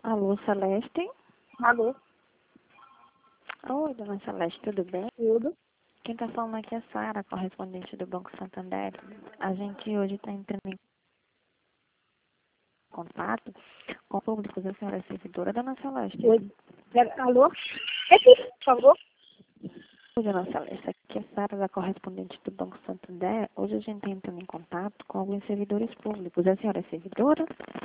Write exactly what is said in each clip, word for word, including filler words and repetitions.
Alô, Celeste? Alô, Oi, dona Celeste, tudo bem? tudo? Quem está falando aqui é a Sara, correspondente do Banco Santander. A gente hoje está entrando em contato com o público da senhora servidora, dona Celeste. Oi. Pera, alô? Aqui, por favor. Oi, dona Celeste, aqui é a Sara, da correspondente do Banco Santander. Hoje a gente está entrando em contato com alguns servidores públicos. A senhora é servidora?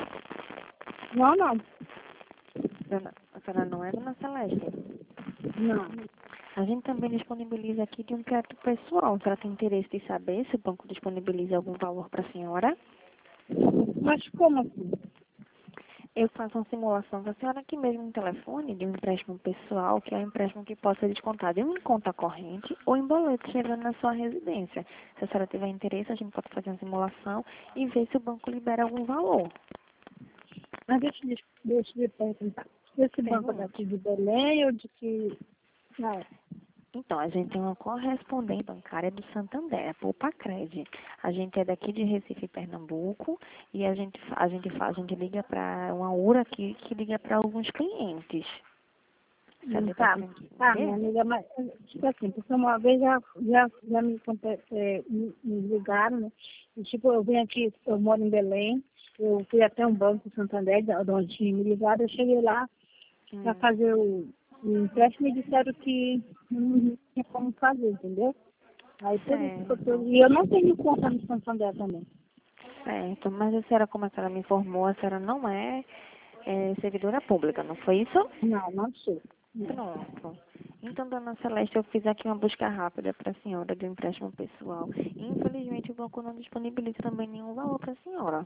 Não, não. Dona, a senhora não é, dona Celeste? Não. A gente também disponibiliza aqui de um crédito pessoal. A senhora tem interesse de saber se o banco disponibiliza algum valor para a senhora? Mas como assim? Eu faço uma simulação com a senhora aqui mesmo no telefone de um empréstimo pessoal, que é um empréstimo que possa ser descontado em uma conta corrente ou em boleto chegando na sua residência. Se a senhora tiver interesse, a gente pode fazer uma simulação e ver se o banco libera algum valor. Mas deixa eu, deixa eu perguntar. Esse banco é Pergunte. daqui de Belém ou de que... Não. Então, a gente tem uma correspondente bancária do Santander, a Poupa-Cred. A gente é daqui de Recife, Pernambuco, e a gente, fa- a gente, fa- a gente liga para uma URA aqui que liga para alguns clientes. Você Hum, deu para Tá, tá, minha entender? amiga, mas tipo assim, porque uma vez já, já, já me, conte- é, me, me ligaram, né? E, tipo, eu vim aqui, eu moro em Belém, eu fui até um banco Santander, de onde tinha me ligado, eu cheguei lá para Hum, fazer o, o empréstimo e disseram que não tinha como fazer, entendeu? Aí por isso que eu tô... certo. E eu não tenho conta no Santander também. Certo, mas a senhora, como a senhora me informou, a senhora não é, é servidora pública, não foi isso? Não, não sei. Não. Pronto. Então, dona Celeste, eu fiz aqui uma busca rápida para a senhora de um empréstimo pessoal. Infelizmente, o banco não disponibiliza também nenhum valor para a senhora.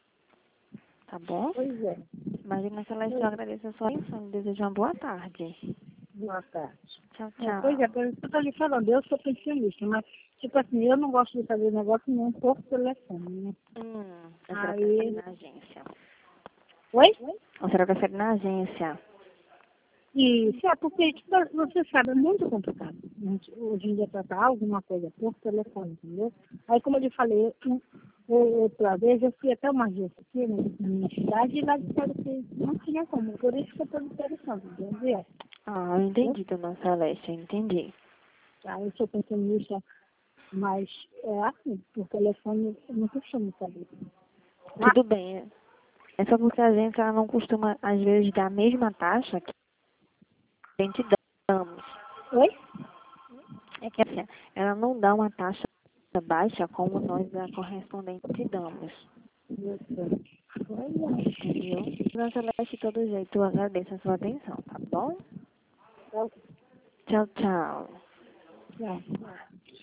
Tá bom? Pois é. Mas, dona Celeste, eu Pois, agradeço a sua atenção e desejo uma boa tarde. boa tarde. Tchau, É, pois é, tchau. por isso que eu tô lhe falando, eu sou pensionista, mas, tipo assim, eu não gosto de fazer negócio nenhum por telefone, né? Hum, a senhora prefere Aí... na agência. Oi? A senhora prefere na agência. Isso, é porque, tipo, você sabe, é muito complicado. Gente, hoje em dia tratar alguma coisa por telefone, entendeu? Aí, como eu lhe falei, eu, eu, outra vez eu fui até uma agência aqui né, na minha cidade e lá disseram que não tinha como. Por isso que eu estou interessando, entendeu? Ah, eu Entendeu? entendi, dona Celeste, eu entendi. Tá, eu sou pensionista, mas é assim, por telefone eu não costumo saber. Tá? Tudo bem. É só porque a agência ela não costuma, às vezes, dar a mesma taxa que a gente damos. Oi? É que assim, ela não dá uma taxa baixa como nós da correspondente damos. Isso. Olha, Entendeu? Dona Celeste, de todo jeito, eu agradeço a sua atenção, tá bom? tá, Tchau, tchau. tá.